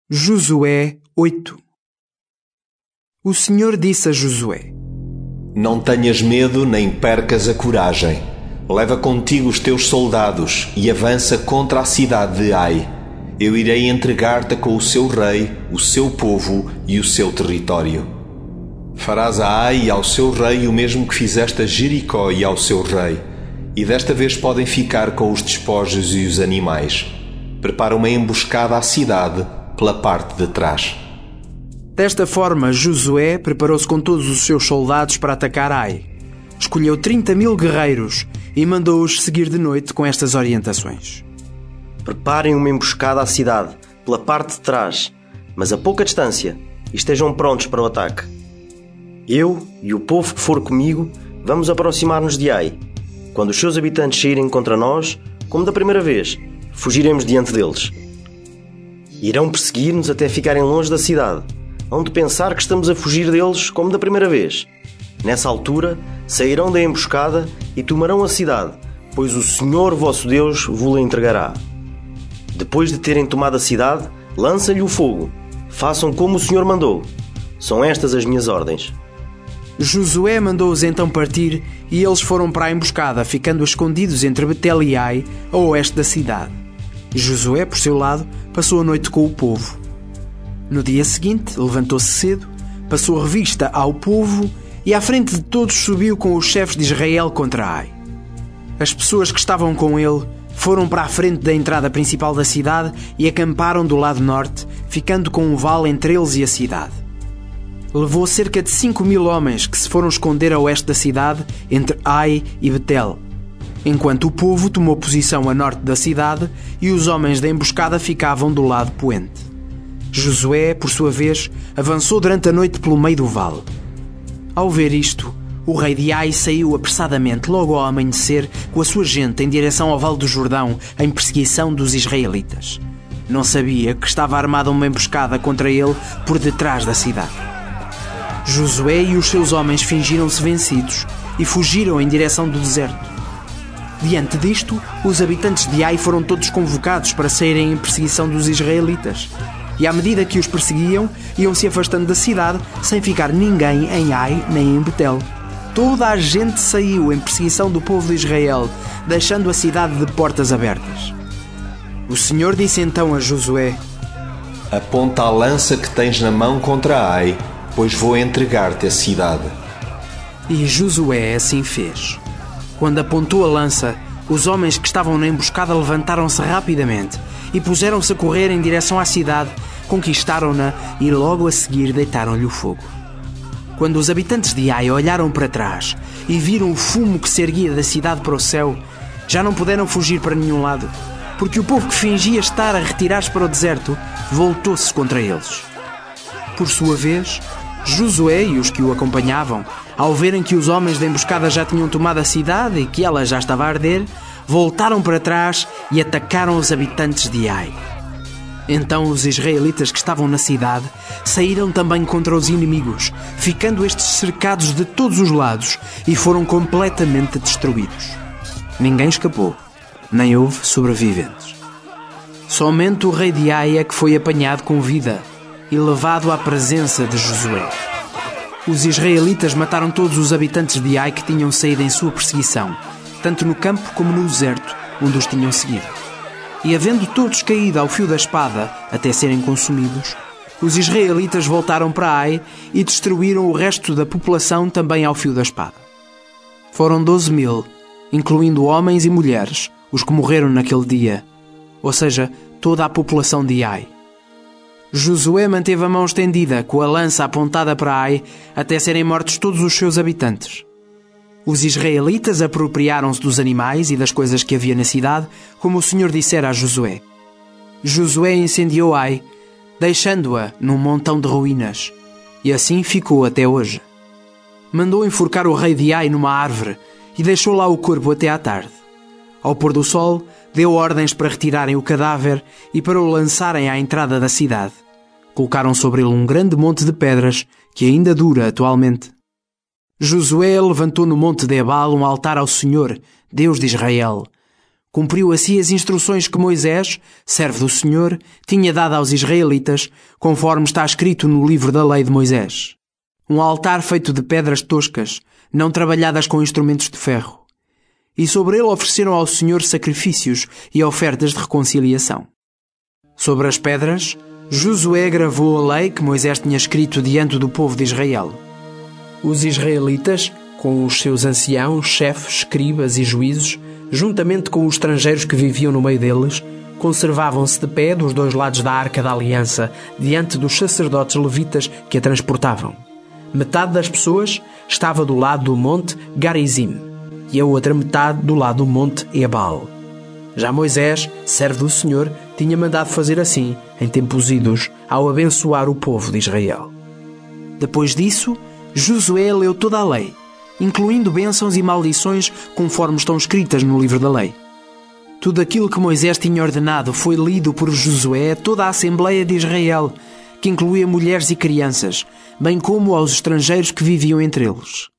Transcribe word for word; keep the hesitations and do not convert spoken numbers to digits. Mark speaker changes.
Speaker 1: Josué oito. O Senhor disse a Josué:
Speaker 2: Não tenhas medo nem percas a coragem. Leva contigo os teus soldados e avança contra a cidade de Ai. Eu irei entregar-te com o seu rei, o seu povo e o seu território. Farás a Ai e ao seu rei o mesmo que fizeste a Jericó e ao seu rei, e desta vez podem ficar com os despojos e os animais. Prepara uma emboscada à cidade pela parte de trás.
Speaker 1: Desta forma, Josué preparou-se com todos os seus soldados para atacar Ai. Escolheu trinta mil guerreiros e mandou-os seguir de noite com estas orientações:
Speaker 3: Preparem uma emboscada à cidade, pela parte de trás, mas a pouca distância, e estejam prontos para o ataque. Eu e o povo que for comigo vamos aproximar-nos de Ai. Quando os seus habitantes saírem contra nós, como da primeira vez, fugiremos diante deles. Irão perseguir-nos até ficarem longe da cidade, onde pensar que estamos a fugir deles como da primeira vez. Nessa altura, sairão da emboscada e tomarão a cidade, pois o Senhor vosso Deus vos-la entregará. Depois de terem tomado a cidade, lança-lhe o fogo. Façam como o Senhor mandou. São estas as minhas ordens.
Speaker 1: Josué mandou-os então partir e eles foram para a emboscada, ficando escondidos entre Betel e Ai, a oeste da cidade. Josué, por seu lado, passou a noite com o povo. No dia seguinte, levantou-se cedo, passou a revista ao povo e à frente de todos subiu com os chefes de Israel contra Ai. As pessoas que estavam com ele foram para a frente da entrada principal da cidade e acamparam do lado norte, ficando com um vale entre eles e a cidade. Levou cerca de cinco mil homens que se foram esconder a oeste da cidade, entre Ai e Betel, enquanto o povo tomou posição a norte da cidade e os homens da emboscada ficavam do lado poente. Josué, por sua vez, avançou durante a noite pelo meio do vale. Ao ver isto, o rei de Ai saiu apressadamente logo ao amanhecer com a sua gente em direção ao Vale do Jordão, em perseguição dos israelitas. Não sabia que estava armada uma emboscada contra ele por detrás da cidade. Josué e os seus homens fingiram-se vencidos e fugiram em direção do deserto. Diante disto, os habitantes de Ai foram todos convocados para saírem em perseguição dos israelitas. E à medida que os perseguiam, iam-se afastando da cidade, sem ficar ninguém em Ai nem em Betel. Toda a gente saiu em perseguição do povo de Israel, deixando a cidade de portas abertas. O Senhor disse então a Josué:
Speaker 2: Aponta a lança que tens na mão contra Ai, pois vou entregar-te a cidade.
Speaker 1: E Josué assim fez. Quando apontou a lança, os homens que estavam na emboscada levantaram-se rapidamente e puseram-se a correr em direção à cidade, conquistaram-na e logo a seguir deitaram-lhe o fogo. Quando os habitantes de Ai olharam para trás e viram o fumo que se erguia da cidade para o céu, já não puderam fugir para nenhum lado, porque o povo que fingia estar a retirar-se para o deserto voltou-se contra eles. Por sua vez, Josué e os que o acompanhavam, ao verem que os homens da emboscada já tinham tomado a cidade e que ela já estava a arder, voltaram para trás e atacaram os habitantes de Ai. Então os israelitas que estavam na cidade saíram também contra os inimigos, ficando estes cercados de todos os lados e foram completamente destruídos. Ninguém escapou, nem houve sobreviventes. Somente o rei de Ai é que foi apanhado com vida e levado à presença de Josué. Os israelitas mataram todos os habitantes de Ai que tinham saído em sua perseguição, tanto no campo como no deserto, onde os tinham seguido. E havendo todos caído ao fio da espada até serem consumidos, os israelitas voltaram para Ai e destruíram o resto da população também ao fio da espada. Foram doze mil, incluindo homens e mulheres, os que morreram naquele dia, ou seja, toda a população de Ai. Josué manteve a mão estendida, com a lança apontada para Ai, até serem mortos todos os seus habitantes. Os israelitas apropriaram-se dos animais e das coisas que havia na cidade, como o Senhor dissera a Josué. Josué incendiou Ai, deixando-a num montão de ruínas, e assim ficou até hoje. Mandou enforcar o rei de Ai numa árvore e deixou lá o corpo até à tarde. Ao pôr do sol, deu ordens para retirarem o cadáver e para o lançarem à entrada da cidade. Colocaram sobre ele um grande monte de pedras que ainda dura atualmente. Josué levantou no monte de Ebal um altar ao Senhor, Deus de Israel. Cumpriu assim as instruções que Moisés, servo do Senhor, tinha dado aos israelitas, conforme está escrito no livro da lei de Moisés. Um altar feito de pedras toscas, não trabalhadas com instrumentos de ferro. E sobre ele ofereceram ao Senhor sacrifícios e ofertas de reconciliação. Sobre as pedras, Josué gravou a lei que Moisés tinha escrito diante do povo de Israel. Os israelitas, com os seus anciãos, chefes, escribas e juízes, juntamente com os estrangeiros que viviam no meio deles, conservavam-se de pé dos dois lados da Arca da Aliança, diante dos sacerdotes levitas que a transportavam. Metade das pessoas estava do lado do monte Garizim e a outra metade do lado do monte Ebal. Já Moisés, servo do Senhor, tinha mandado fazer assim, em tempos idos, ao abençoar o povo de Israel. Depois disso, Josué leu toda a lei, incluindo bênçãos e maldições conforme estão escritas no livro da lei. Tudo aquilo que Moisés tinha ordenado foi lido por Josué a toda a Assembleia de Israel, que incluía mulheres e crianças, bem como aos estrangeiros que viviam entre eles.